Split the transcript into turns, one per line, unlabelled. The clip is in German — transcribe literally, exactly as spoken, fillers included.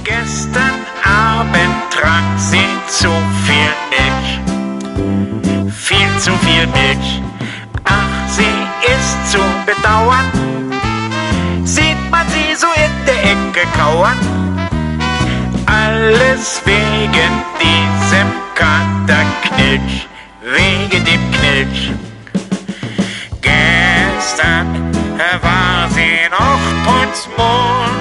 Gestern Abend trank sie zu viel Milch, viel zu viel Milch. Ach, sie ist zu bedauern, sieht man sie so in der Ecke kauern. Alles wegen diesem Katerknilch, wegen dem Knilch. Gestern war sie noch putzmunter,